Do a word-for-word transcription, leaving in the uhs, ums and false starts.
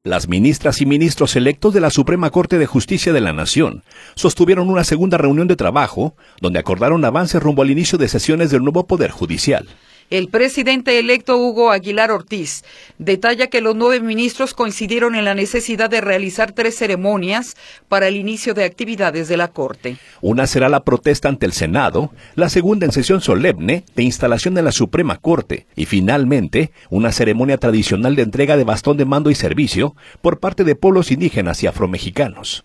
Las ministras y ministros electos de la Suprema Corte de Justicia de la Nación sostuvieron una segunda reunión de trabajo donde acordaron avances rumbo al inicio de sesiones del nuevo Poder Judicial. El presidente electo Hugo Aguilar Ortiz detalla que los nueve ministros coincidieron en la necesidad de realizar tres ceremonias para el inicio de actividades de la Corte. Una será la protesta ante el Senado, la segunda en sesión solemne de instalación de la Suprema Corte y finalmente una ceremonia tradicional de entrega de bastón de mando y servicio por parte de pueblos indígenas y afromexicanos.